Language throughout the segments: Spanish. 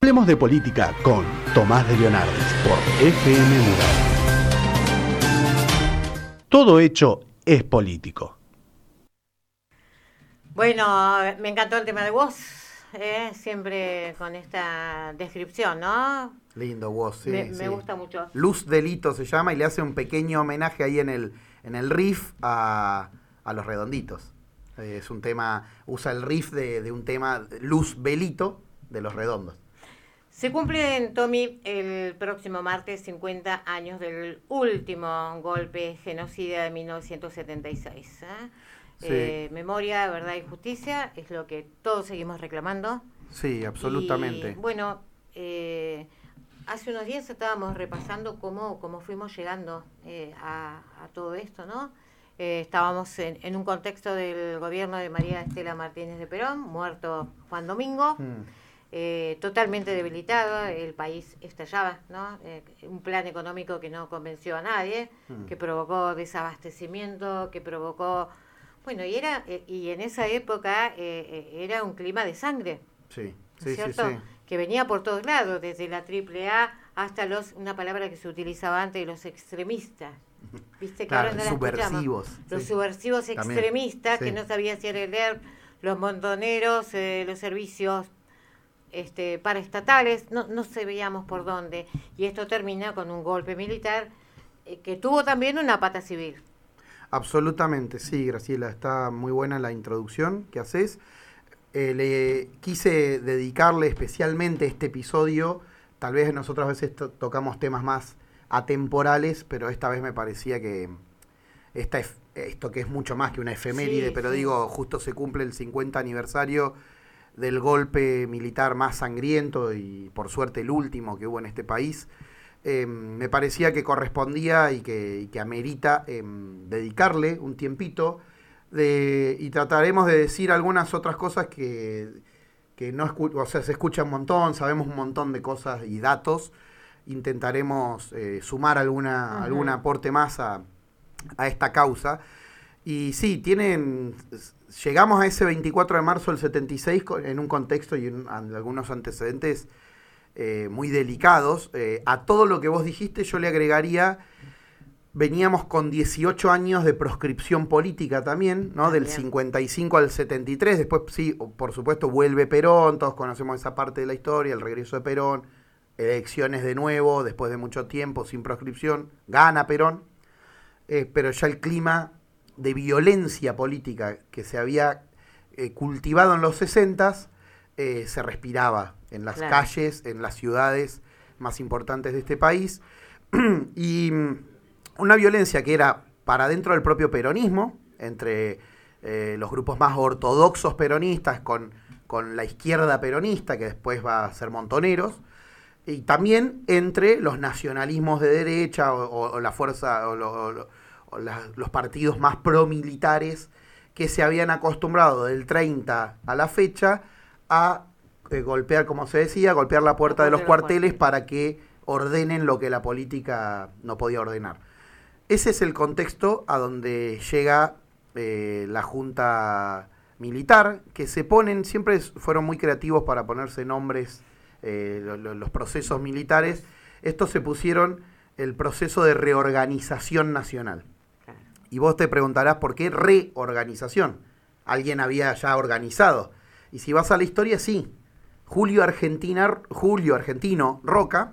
Hablemos de política con Tomás de Leonardis por FM Mural. Todo hecho es político. Bueno, me encantó el tema de Woz, siempre con esta descripción, ¿no? Lindo Woz, sí. Me gusta mucho. Luz Delito se llama y le hace un pequeño homenaje ahí en el riff a Los Redonditos. Es un tema, usa el riff de un tema, Luz Delito, de Los Redondos. Se cumplen, Tommy, el próximo martes 50 años del último golpe genocida de 1976. Sí. Memoria, verdad y justicia es lo que todos seguimos reclamando. Sí, absolutamente. Y, bueno, hace unos días estábamos repasando cómo fuimos llegando a todo esto, ¿no? Estábamos en un contexto del gobierno de María Estela Martínez de Perón, muerto Juan Domingo. Totalmente debilitado, el país estallaba, ¿no? Un plan económico que no convenció a nadie, que provocó desabastecimiento, que provocó, bueno, y en esa época era un clima de sangre, Sí, ¿cierto? sí. Que venía por todos lados, desde la AAA hasta una palabra que se utilizaba antes, los extremistas. ¿Viste? Que Claro, ahora no la subversivos. escuchamos. Los Sí. subversivos extremistas, También, sí. que no sabían si era leer, los montoneros, los servicios paraestatales, no se veíamos por dónde. Y esto termina con un golpe militar que tuvo también una pata civil. Absolutamente, sí, Graciela, está muy buena la introducción que haces. Le quise dedicarle especialmente este episodio. Tal vez nosotros a veces tocamos temas más atemporales, pero esta vez me parecía que esto que es mucho más que una efeméride, pero sí. Digo, justo se cumple el 50 aniversario del golpe militar más sangriento y por suerte el último que hubo en este país. Me parecía que correspondía y que amerita dedicarle un tiempito y trataremos de decir algunas otras cosas que no se escucha un montón, sabemos un montón de cosas y datos. Intentaremos sumar algún aporte más a esta causa. Y sí, llegamos a ese 24 de marzo del 76 en un contexto y algunos antecedentes muy delicados. A todo lo que vos dijiste yo le agregaría, veníamos con 18 años de proscripción política también, ¿no? Del 55 al 73, después sí, por supuesto vuelve Perón, todos conocemos esa parte de la historia, el regreso de Perón, elecciones de nuevo, después de mucho tiempo, sin proscripción, gana Perón, pero ya el clima de violencia política que se había cultivado en los 60s se respiraba en las calles, en las ciudades más importantes de este país, y una violencia que era para dentro del propio peronismo, entre los grupos más ortodoxos peronistas con la izquierda peronista, que después va a ser Montoneros, y también entre los nacionalismos de derecha o la fuerza o los partidos más promilitares que se habían acostumbrado del 30 a la fecha a golpear, como se decía, golpear la puerta de los cuarteles para que ordenen lo que la política no podía ordenar. Ese es el contexto a donde llega la Junta Militar, que siempre fueron muy creativos para ponerse nombres, los procesos militares. Estos se pusieron el proceso de reorganización nacional. Y vos te preguntarás, ¿por qué reorganización? Alguien había ya organizado. Y si vas a la historia, sí. Julio Argentino Roca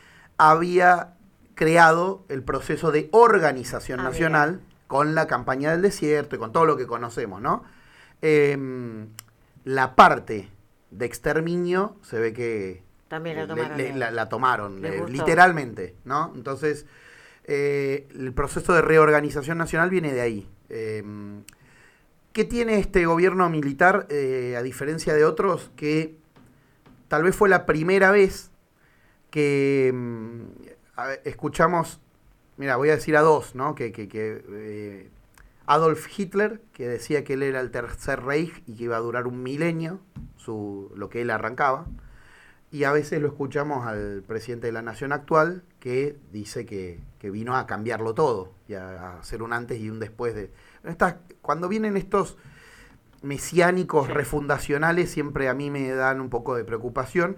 había creado el proceso de organización nacional con la campaña del desierto y con todo lo que conocemos, ¿no? La parte de exterminio se ve que también la tomaron literalmente, ¿no? Entonces, el proceso de reorganización nacional viene de ahí. ¿Qué tiene este gobierno militar, a diferencia de otros, que tal vez fue la primera vez que escuchamos, mira, voy a decir a dos, ¿no? Que Adolf Hitler, que decía que él era el Tercer Reich y que iba a durar un milenio, lo que él arrancaba, y a veces lo escuchamos al presidente de la nación actual, que dice que vino a cambiarlo todo, y a hacer un antes y un después de... Cuando vienen estos mesiánicos refundacionales, siempre a mí me dan un poco de preocupación.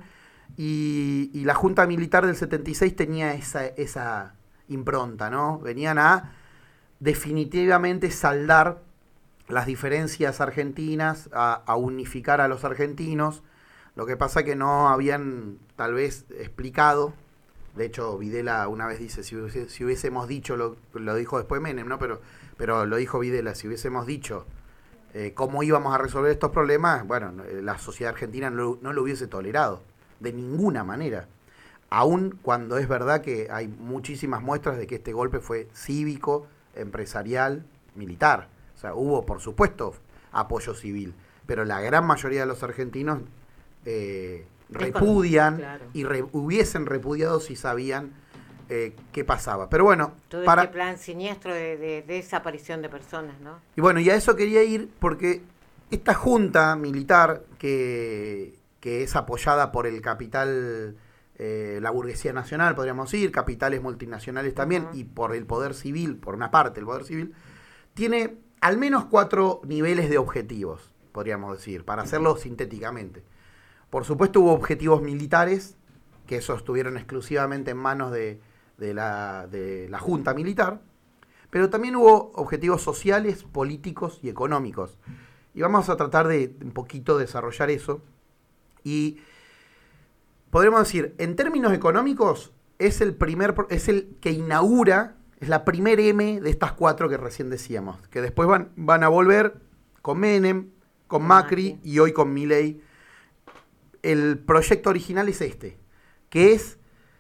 y la Junta Militar del 76 tenía esa impronta, ¿no? Venían a definitivamente saldar las diferencias argentinas, a unificar a los argentinos. Lo que pasa que no habían tal vez explicado. De hecho, Videla una vez dice, si hubiésemos dicho, lo dijo después Menem, ¿no? Pero lo dijo Videla, si hubiésemos dicho cómo íbamos a resolver estos problemas, bueno, la sociedad argentina no lo hubiese tolerado, de ninguna manera. Aun cuando es verdad que hay muchísimas muestras de que este golpe fue cívico, empresarial, militar. O sea, hubo, por supuesto, apoyo civil, pero la gran mayoría de los argentinos repudian, claro, y hubiesen repudiado si sabían qué pasaba. Pero bueno, todo este plan siniestro de desaparición de personas, ¿no? Y bueno, y a eso quería ir porque esta junta militar que es apoyada por el capital, la burguesía nacional, podríamos decir, capitales multinacionales también, y por el poder civil, por una parte el poder civil, tiene al menos 4 niveles de objetivos, podríamos decir, para hacerlo sintéticamente. Por supuesto hubo objetivos militares, que esos estuvieron exclusivamente en manos de la Junta Militar, pero también hubo objetivos sociales, políticos y económicos. Y vamos a tratar de un poquito desarrollar eso. Y podremos decir, en términos económicos, es el que inaugura, es la primer M de estas 4 que recién decíamos, que después van a volver con Menem, con Macri y hoy con Milei. El proyecto original es este, que es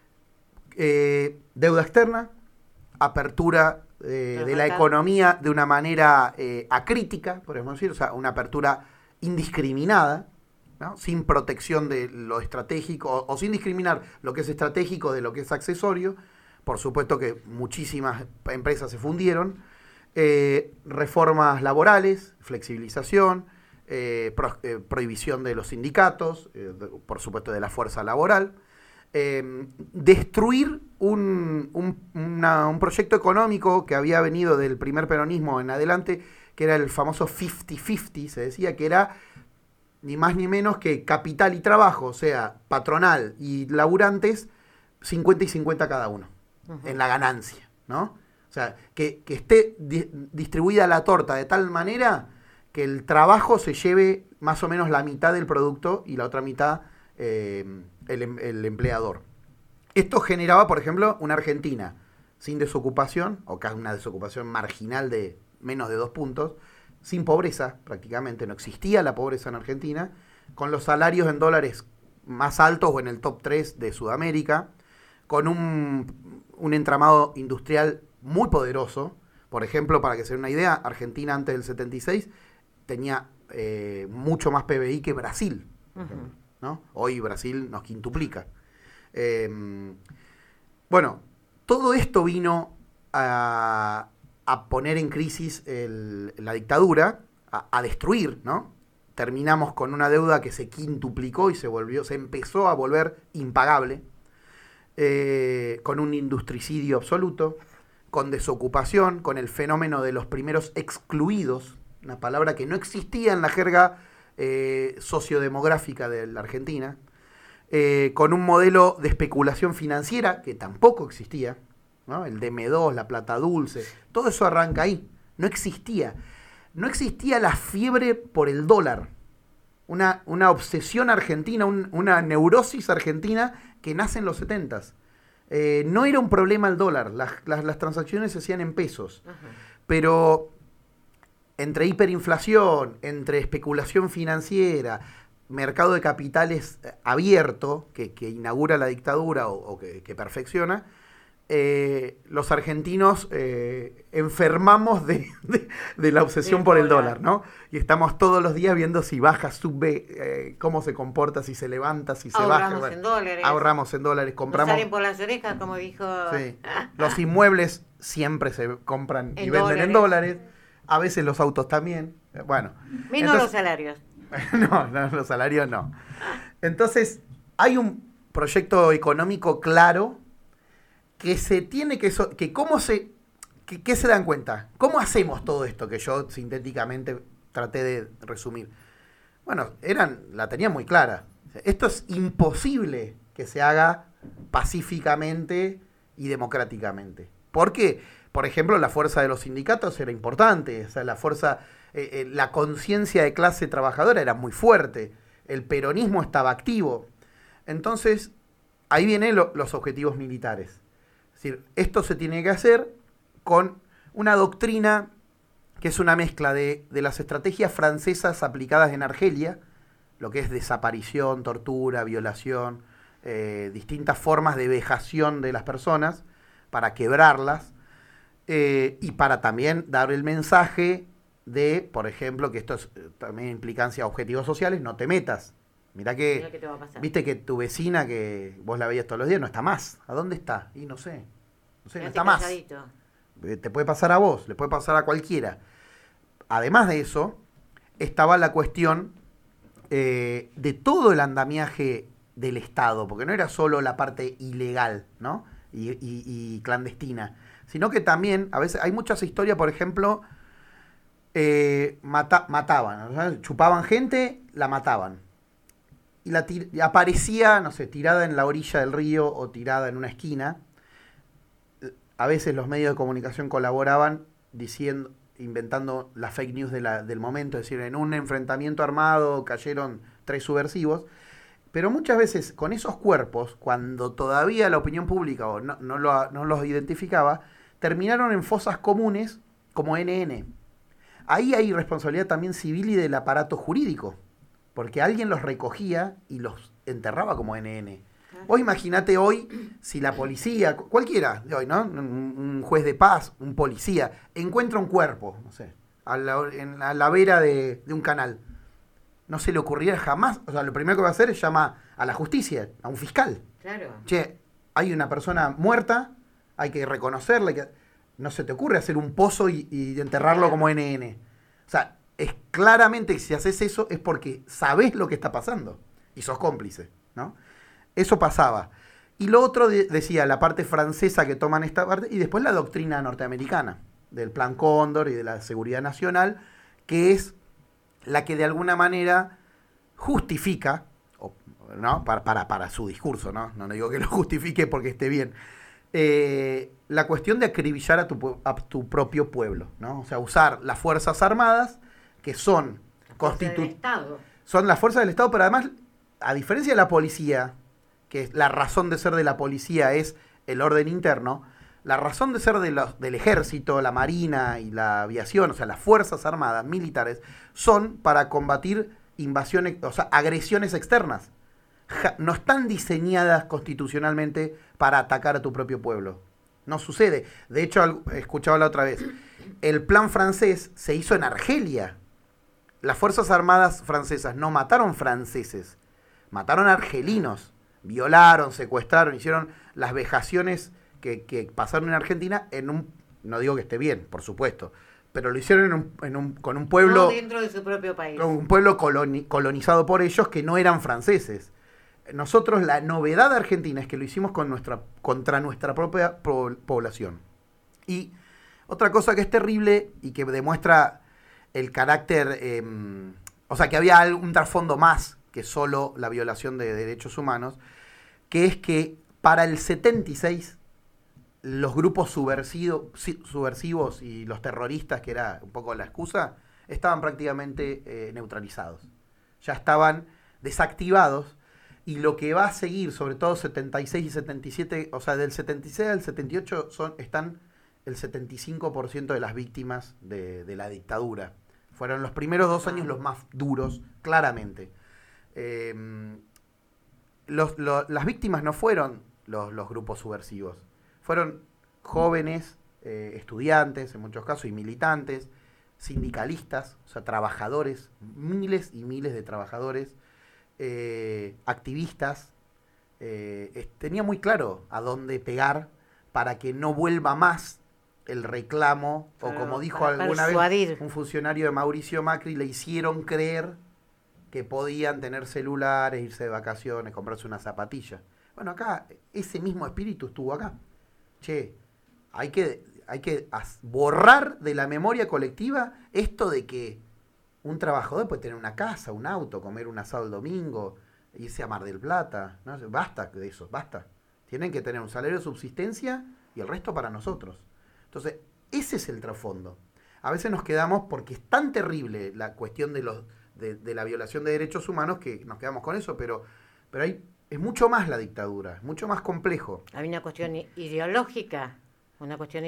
deuda externa, apertura de la economía de una manera acrítica, podemos decir, o sea, una apertura indiscriminada, ¿no? Sin protección de lo estratégico, o sin discriminar lo que es estratégico de lo que es accesorio. Por supuesto que muchísimas empresas se fundieron, reformas laborales, flexibilización, prohibición de los sindicatos, por supuesto de la fuerza laboral, destruir un proyecto económico que había venido del primer peronismo en adelante, que era el famoso 50-50, se decía que era ni más ni menos que capital y trabajo, o sea, patronal y laburantes, 50 y 50 cada uno, en la ganancia, ¿no? O sea, que esté distribuida la torta de tal manera que el trabajo se lleve más o menos la mitad del producto y la otra mitad el empleador. Esto generaba, por ejemplo, una Argentina sin desocupación, o casi una desocupación marginal de menos de 2 puntos, sin pobreza prácticamente, no existía la pobreza en Argentina, con los salarios en dólares más altos o en el top 3 de Sudamérica, con un entramado industrial muy poderoso. Por ejemplo, para que se den una idea, Argentina antes del 76 tenía mucho más PBI que Brasil, ¿no? Hoy Brasil nos quintuplica. Bueno, todo esto vino a poner en crisis la dictadura, a destruir, ¿no? Terminamos con una deuda que se quintuplicó y se empezó a volver impagable, con un industricidio absoluto, con desocupación, con el fenómeno de los primeros excluidos, una palabra que no existía en la jerga sociodemográfica de la Argentina, con un modelo de especulación financiera que tampoco existía, ¿no? El DM2, la plata dulce, todo eso arranca ahí. No existía la fiebre por el dólar, una obsesión argentina, una neurosis argentina que nace en los 70s. No era un problema el dólar, las transacciones se hacían en pesos, pero entre hiperinflación, entre especulación financiera, mercado de capitales abierto, que inaugura la dictadura o que perfecciona, los argentinos enfermamos de la obsesión por el dólar, ¿no? Y estamos todos los días viendo si baja, sube, cómo se comporta, si se levanta, si se baja. Ahorramos en dólares, compramos. Nos salen por las orejas, como dijo. Sí. Los inmuebles siempre se compran y venden en dólares. A veces los autos también. Bueno. Menos los salarios. No, los salarios no. Entonces, hay un proyecto económico claro que se tiene que cómo se ¿qué se dan cuenta? ¿Cómo hacemos todo esto que yo sintéticamente traté de resumir? Bueno, la tenían muy clara. Esto es imposible que se haga pacíficamente y democráticamente. Porque, por ejemplo, la fuerza de los sindicatos era importante, o sea, la fuerza, la conciencia de clase trabajadora era muy fuerte, el peronismo estaba activo. Entonces, ahí vienen los objetivos militares. Es decir, esto se tiene que hacer con una doctrina que es una mezcla de las estrategias francesas aplicadas en Argelia, lo que es desaparición, tortura, violación, distintas formas de vejación de las personas para quebrarlas, y para también dar el mensaje de, por ejemplo, que esto también implicancia objetivos sociales, no te metas. Mirá que te va a pasar. Viste que tu vecina, que vos la veías todos los días, no está más. ¿A dónde está? Y no sé, no está más. Te puede pasar a vos, le puede pasar a cualquiera. Además de eso, estaba la cuestión de todo el andamiaje del Estado, porque no era solo la parte ilegal, ¿no? y clandestina, sino que también, a veces, hay muchas historias, por ejemplo, mataban, ¿no? Chupaban gente, la mataban. Y aparecía, no sé, tirada en la orilla del río o tirada en una esquina. A veces los medios de comunicación colaboraban inventando la fake news del momento, es decir, en un enfrentamiento armado cayeron 3 subversivos, pero muchas veces con esos cuerpos, cuando todavía la opinión pública no los identificaba, terminaron en fosas comunes como NN. Ahí hay responsabilidad también civil y del aparato jurídico, porque alguien los recogía y los enterraba como NN. Vos imaginate hoy si la policía, cualquiera de hoy, ¿no? Un juez de paz, un policía, encuentra un cuerpo, no sé, a la vera de un canal. No se le ocurriría jamás, o sea, lo primero que va a hacer es llamar a la justicia, a un fiscal. Claro. Che, hay una persona muerta, hay que reconocerla, no se te ocurre hacer un pozo y enterrarlo como NN. O sea, es claramente que si haces eso es porque sabés lo que está pasando y sos cómplice, ¿no? Eso pasaba. Y lo otro decía, la parte francesa que toman esta parte, y después la doctrina norteamericana, del Plan Cóndor y de la seguridad nacional, que es la que de alguna manera justifica, ¿no? para su discurso, ¿no? No digo que lo justifique porque esté bien, la cuestión de acribillar a tu propio pueblo, ¿no? O sea, usar las Fuerzas Armadas, que son son las fuerzas del Estado, pero además, a diferencia de la policía, que la razón de ser de la policía es el orden interno, la razón de ser del ejército, la marina y la aviación, o sea, las fuerzas armadas militares, son para combatir invasiones, o sea, agresiones externas. No están diseñadas constitucionalmente para atacar a tu propio pueblo. No sucede. De hecho, escuchaba la otra vez, el plan francés se hizo en Argelia. Las fuerzas armadas francesas no mataron franceses, mataron argelinos. Violaron, secuestraron, hicieron las vejaciones que pasaron en Argentina no digo que esté bien, por supuesto, pero lo hicieron con un pueblo... No dentro de su propio país. Con un pueblo colonizado por ellos que no eran franceses. Nosotros, la novedad de Argentina es que lo hicimos contra nuestra propia población. Y otra cosa que es terrible y que demuestra el carácter... o sea, que había un trasfondo más que solo la violación de derechos humanos, que es que para el 76 los grupos subversivos y los terroristas, que era un poco la excusa, estaban prácticamente neutralizados. Ya estaban desactivados, y lo que va a seguir, sobre todo 76 y 77, o sea, del 76 al 78 están el 75% de las víctimas de la dictadura. Fueron los primeros 2 años los más duros, claramente. Las víctimas no fueron los grupos subversivos, fueron jóvenes, estudiantes en muchos casos y militantes, sindicalistas, o sea, trabajadores, miles y miles de trabajadores, activistas. Tenía muy claro a dónde pegar para que no vuelva más el reclamo, o como dijo alguna vez un funcionario de Mauricio Macri, le hicieron creer que podían tener celulares, irse de vacaciones, comprarse una zapatilla. Bueno, acá ese mismo espíritu estuvo acá. Che, hay que borrar de la memoria colectiva esto de que un trabajador puede tener una casa, un auto, comer un asado el domingo, irse a Mar del Plata, ¿no? Basta de eso, basta. Tienen que tener un salario de subsistencia y el resto para nosotros. Entonces, ese es el trasfondo. A veces nos quedamos, porque es tan terrible la cuestión de la violación de derechos humanos, que nos quedamos con eso, pero es mucho más la dictadura, es mucho más complejo. Hay una cuestión ideológica, una cuestión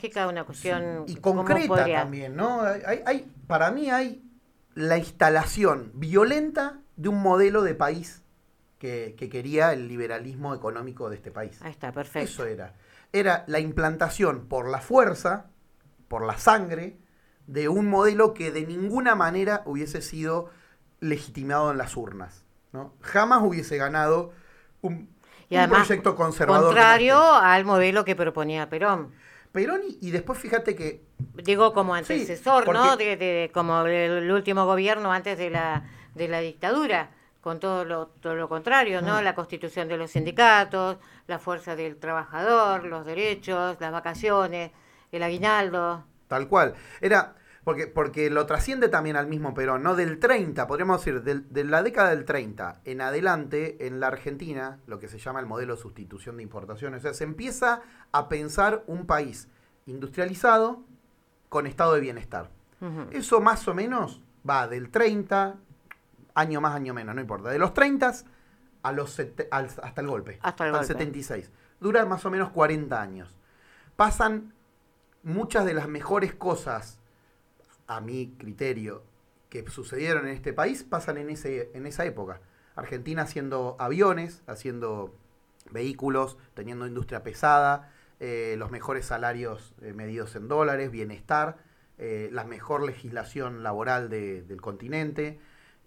Sí, y concreta también, ¿no? Para mí hay la instalación violenta de un modelo de país que quería el liberalismo económico de este país. Ahí está, perfecto. Eso era. Era la implantación por la fuerza, por la sangre, de un modelo que de ninguna manera hubiese sido legitimado en las urnas, ¿no? Jamás hubiese ganado un proyecto conservador. Contrario al modelo que proponía Perón. Perón y después fíjate que... Digo como antecesor, sí, ¿no? Como el último gobierno antes de la dictadura, con todo lo contrario, ¿no? La constitución de los sindicatos, la fuerza del trabajador, los derechos, las vacaciones, el aguinaldo. Tal cual. Era... Porque lo trasciende también al mismo Perón, ¿no? Del 30, podríamos decir, de la década del 30 en adelante, en la Argentina, lo que se llama el modelo de sustitución de importaciones. O sea, se empieza a pensar un país industrializado con estado de bienestar. Uh-huh. Eso más o menos va del 30, año más, año menos, no importa. De los 30 a hasta el golpe, hasta el 76. Dura más o menos 40 años. Pasan muchas de las mejores cosas, a mi criterio, que sucedieron en este país, pasan en esa época. Argentina haciendo aviones, haciendo vehículos, teniendo industria pesada, los mejores salarios medidos en dólares, bienestar, la mejor legislación laboral del continente,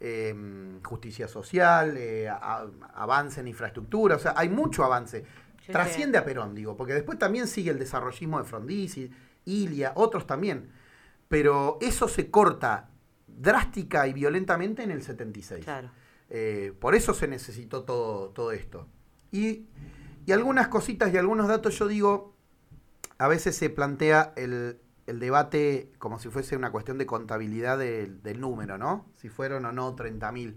justicia social, avance en infraestructura, o sea, hay mucho avance. Sí, trasciende a Perón, digo, porque después también sigue el desarrollismo de Frondizi, Ilia, otros también. Pero eso se corta drástica y violentamente en el 76. Claro. Por eso se necesitó todo esto. Y algunas cositas y algunos datos, yo digo, a veces se plantea el debate como si fuese una cuestión de contabilidad del número, ¿no? Si fueron o no 30.000.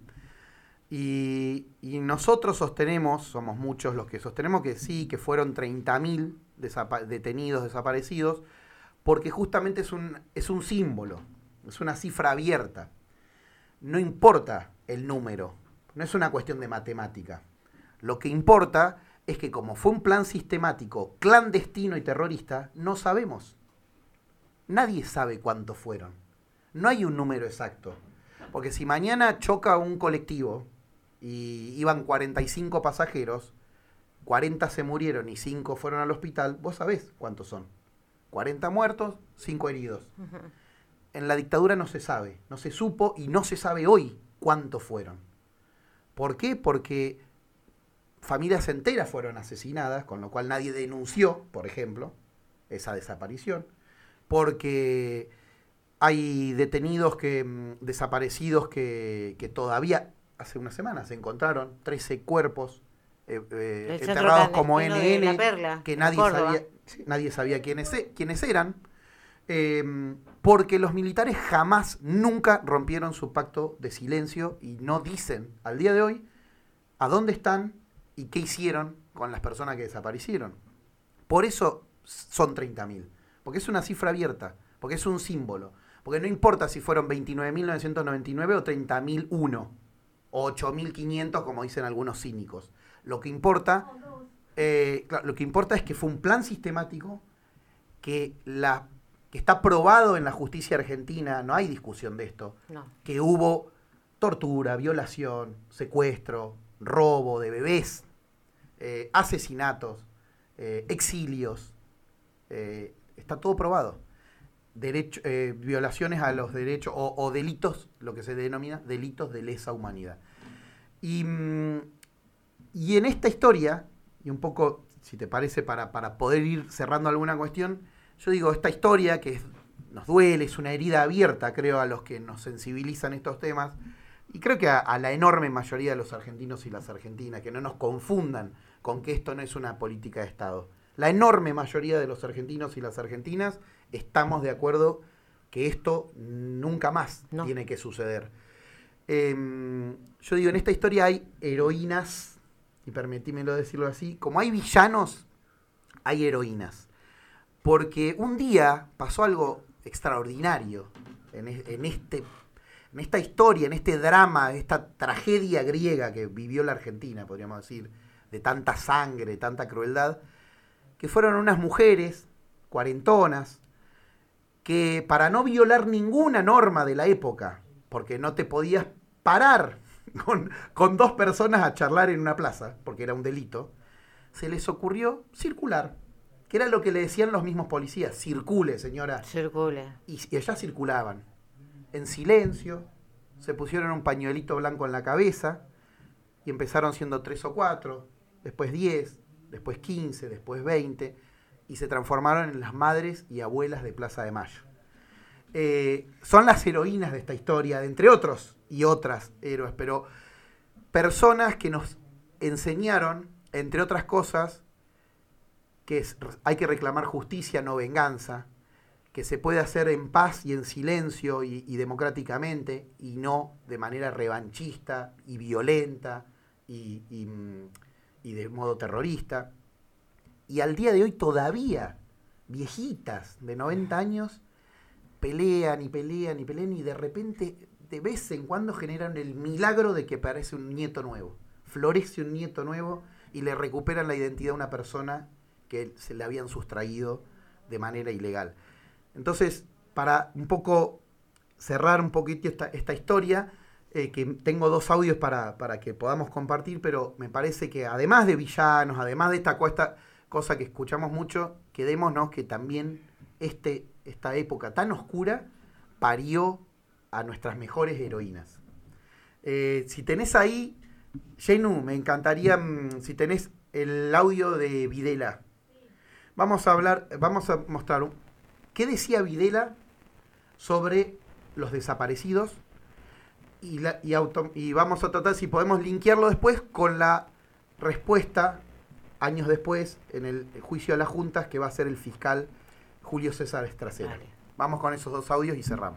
Y nosotros somos muchos los que sostenemos que sí, que fueron 30.000 detenidos, desaparecidos, porque justamente es un símbolo, es una cifra abierta. No importa el número, no es una cuestión de matemática. Lo que importa es que como fue un plan sistemático, clandestino y terrorista, no sabemos. Nadie sabe cuántos fueron. No hay un número exacto. Porque si mañana choca un colectivo y iban 45 pasajeros, 40 se murieron y 5 fueron al hospital, vos sabés cuántos son. 40 muertos, 5 heridos. Uh-huh. En la dictadura no se sabe, no se supo y no se sabe hoy cuántos fueron. ¿Por qué? Porque familias enteras fueron asesinadas, con lo cual nadie denunció, por ejemplo, esa desaparición. Porque hay detenidos desaparecidos que todavía, hace unas semanas, se encontraron 13 cuerpos enterrados como NN, Perla, que nadie sabía quiénes eran, porque los militares nunca rompieron su pacto de silencio y no dicen al día de hoy a dónde están y qué hicieron con las personas que desaparecieron. Por eso son 30.000, porque es una cifra abierta, porque es un símbolo, porque no importa si fueron 29.999 o 30.001 o 8.500 como dicen algunos cínicos. Lo que importa es que fue un plan sistemático que está probado en la justicia argentina, no hay discusión de esto, no. Que hubo tortura, violación, secuestro, robo de bebés, asesinatos, exilios, está todo probado. Violaciones a los derechos o delitos, lo que se denomina delitos de lesa humanidad. Y en esta historia, y un poco, si te parece, para poder ir cerrando alguna cuestión, yo digo, esta historia que nos duele, es una herida abierta, creo, a los que nos sensibilizan estos temas, y creo que a la enorme mayoría de los argentinos y las argentinas, que no nos confundan con que esto no es una política de Estado. La enorme mayoría de los argentinos y las argentinas estamos de acuerdo que esto nunca más tiene que suceder. Yo digo, en esta historia hay heroínas, y permitímelo decirlo así, como hay villanos, hay heroínas. Porque un día pasó algo extraordinario en esta historia, en este drama, esta tragedia griega que vivió la Argentina, podríamos decir, de tanta sangre, de tanta crueldad, que fueron unas mujeres cuarentonas que, para no violar ninguna norma de la época, porque no te podías parar con 2 personas a charlar en una plaza, porque era un delito, se les ocurrió circular, que era lo que le decían los mismos policías: circule, señora. Circule. Y ellas circulaban, en silencio, se pusieron un pañuelito blanco en la cabeza, y empezaron siendo 3 o 4, después 10, después 15, después 20, y se transformaron en las madres y abuelas de Plaza de Mayo. Son las heroínas de esta historia, entre otros y otras héroes, pero personas que nos enseñaron, entre otras cosas, que hay que reclamar justicia, no venganza, que se puede hacer en paz y en silencio y democráticamente, y no de manera revanchista y violenta y de modo terrorista. Y al día de hoy todavía viejitas de 90 años pelean y de repente de vez en cuando generan el milagro de que aparece un nieto nuevo, florece un nieto nuevo y le recuperan la identidad a una persona que se le habían sustraído de manera ilegal. Entonces, para un poco cerrar un poquito esta historia, que tengo 2 audios para que podamos compartir, pero me parece que además de villanos, además de esta cosa que escuchamos mucho, quedémonos que también esta época tan oscura parió a nuestras mejores heroínas. Si tenés ahí, Jenu, me encantaría, si tenés el audio de Videla. Vamos a mostrar qué decía Videla sobre los desaparecidos y vamos a tratar si podemos linkearlo después con la respuesta años después en el juicio a las juntas que va a ser el fiscal Julio César Estracera. Vale. Vamos con esos 2 audios y cerramos.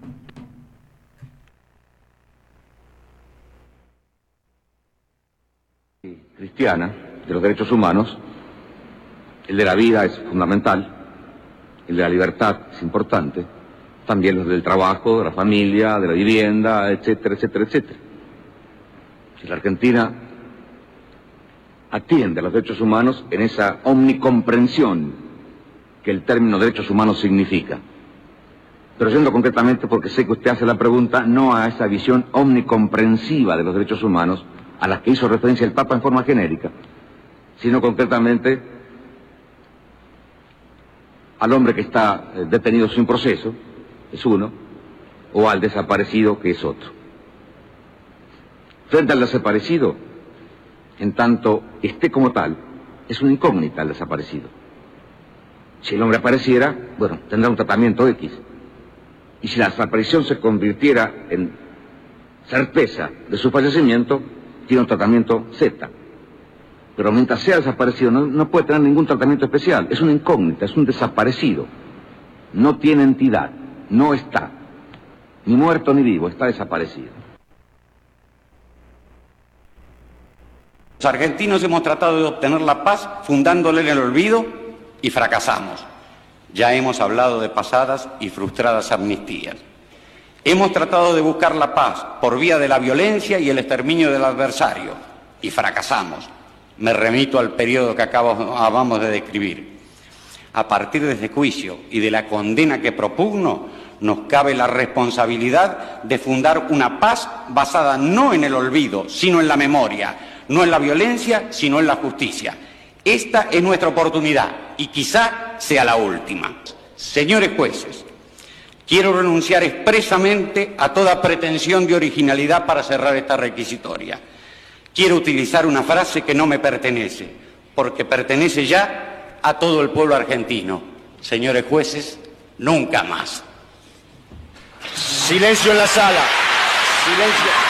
Cristiana de los derechos humanos, el de la vida es fundamental, el de la libertad es importante, también los del trabajo, de la familia, de la vivienda, etcétera, etcétera, etcétera. Si la Argentina atiende a los derechos humanos en esa omnicomprensión que el término derechos humanos significa. Pero yendo concretamente, porque sé que usted hace la pregunta, no a esa visión omnicomprensiva de los derechos humanos a la que hizo referencia el Papa en forma genérica, sino concretamente al hombre que está detenido sin proceso, es uno, o al desaparecido, que es otro. Frente al desaparecido, en tanto esté como tal, es una incógnita el desaparecido. Si el hombre apareciera, bueno, tendrá un tratamiento X. Y si la desaparición se convirtiera en certeza de su fallecimiento, tiene un tratamiento Z. Pero mientras sea desaparecido, no puede tener ningún tratamiento especial. Es una incógnita, es un desaparecido. No tiene entidad, no está. Ni muerto ni vivo, está desaparecido. Los argentinos hemos tratado de obtener la paz fundándole en el olvido y fracasamos. Ya hemos hablado de pasadas y frustradas amnistías. Hemos tratado de buscar la paz por vía de la violencia y el exterminio del adversario y fracasamos. Me remito al periodo que acabamos de describir. A partir de este juicio y de la condena que propugno, nos cabe la responsabilidad de fundar una paz basada no en el olvido, sino en la memoria, no en la violencia, sino en la justicia. Esta es nuestra oportunidad y quizá sea la última. Señores jueces, quiero renunciar expresamente a toda pretensión de originalidad para cerrar esta requisitoria. Quiero utilizar una frase que no me pertenece, porque pertenece ya a todo el pueblo argentino. Señores jueces, nunca más. Silencio en la sala. Silencio.